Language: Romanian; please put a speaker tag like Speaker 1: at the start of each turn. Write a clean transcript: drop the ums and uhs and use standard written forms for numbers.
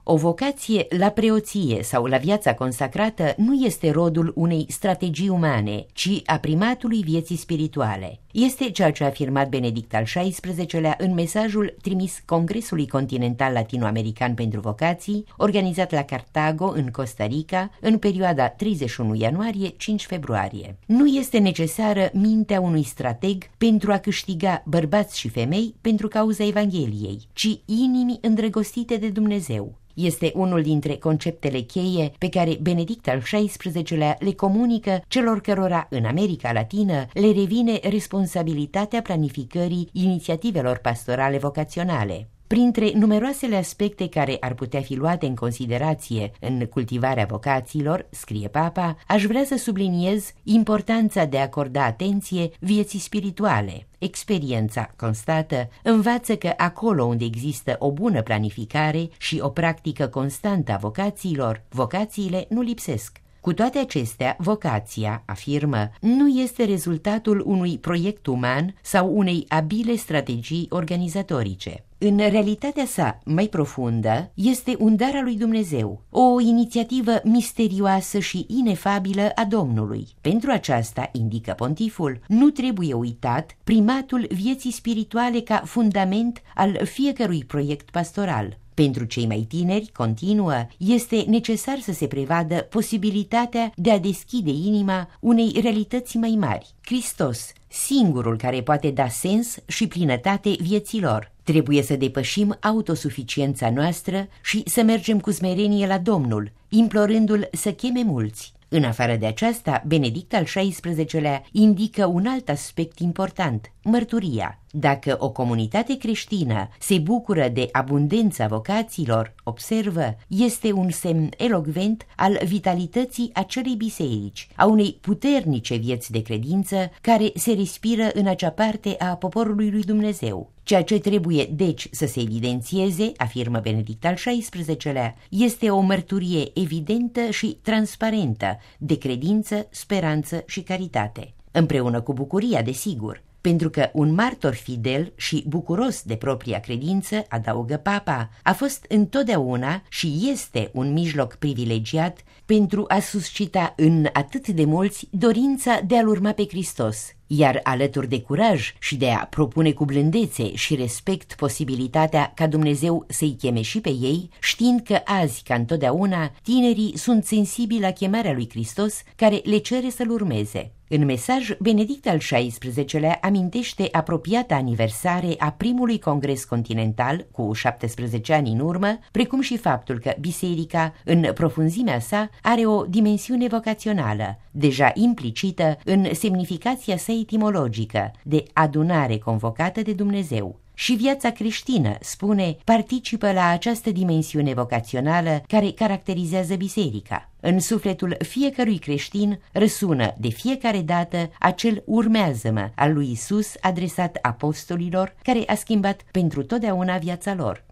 Speaker 1: O vocație la preoție sau la viața consacrată nu este rodul unei strategii umane, ci a primatului vieții spirituale. Este ceea ce a afirmat Benedict al XVI-lea în mesajul trimis Congresului Continental Latinoamerican pentru Vocații, organizat la Cartago, în Costa Rica, în perioada 31 ianuarie-5 februarie. Nu este necesară mintea unui strateg pentru a câștiga bărbați și femei pentru cauza Evangheliei, ci inimi îndrăgostite de Dumnezeu. Este unul dintre conceptele cheie pe care Benedict al XVI-lea le comunică celor cărora în America Latină le revine responsabilitatea planificării inițiativelor pastorale vocaționale. Printre numeroasele aspecte care ar putea fi luate în considerație în cultivarea vocațiilor, scrie Papa, aș vrea să subliniez importanța de a acorda atenție vieții spirituale. Experiența constată învață că acolo unde există o bună planificare și o practică constantă a vocațiilor, vocațiile nu lipsesc. Cu toate acestea, vocația, afirmă, nu este rezultatul unui proiect uman sau unei abile strategii organizatorice. În realitatea sa mai profundă, este un dar al lui Dumnezeu, o inițiativă misterioasă și inefabilă a Domnului. Pentru aceasta, indică pontiful, nu trebuie uitat primatul vieții spirituale ca fundament al fiecărui proiect pastoral. Pentru cei mai tineri, continuă, este necesar să se prevadă posibilitatea de a deschide inima unei realități mai mari. Hristos, singurul care poate da sens și plinătate vieților. Trebuie să depășim autosuficiența noastră și să mergem cu smerenie la Domnul, implorându-L să cheme mulți. În afară de aceasta, Benedict al XVI-lea indică un alt aspect important, mărturia. Dacă o comunitate creștină se bucură de abundența vocațiilor, observă, este un semn elocvent al vitalității acelei biserici, a unei puternice vieți de credință care se respiră în acea parte a poporului lui Dumnezeu. Ceea ce trebuie, deci, să se evidențieze, afirmă Benedict al XVI-lea, este o mărturie evidentă și transparentă de credință, speranță și caritate. Împreună cu bucuria, desigur, pentru că un martor fidel și bucuros de propria credință, adaugă Papa, a fost întotdeauna și este un mijloc privilegiat pentru a suscita în atât de mulți dorința de a-L urma pe Hristos, iar alături de curaj și de a propune cu blândețe și respect posibilitatea ca Dumnezeu să-i cheme și pe ei, știind că azi, ca întotdeauna, tinerii sunt sensibili la chemarea lui Hristos care le cere să-L urmeze. În mesaj, Benedict al XVI-lea amintește apropiata aniversare a primului congres continental, cu 17 ani în urmă, precum și faptul că biserica, în profunzimea sa, are o dimensiune vocațională, deja implicită în semnificația sa etimologică, de adunare convocată de Dumnezeu. Și viața creștină, spune, participă la această dimensiune vocațională care caracterizează biserica. În sufletul fiecărui creștin răsună de fiecare dată acel urmează-mă al lui Isus adresat apostolilor, care a schimbat pentru totdeauna viața lor.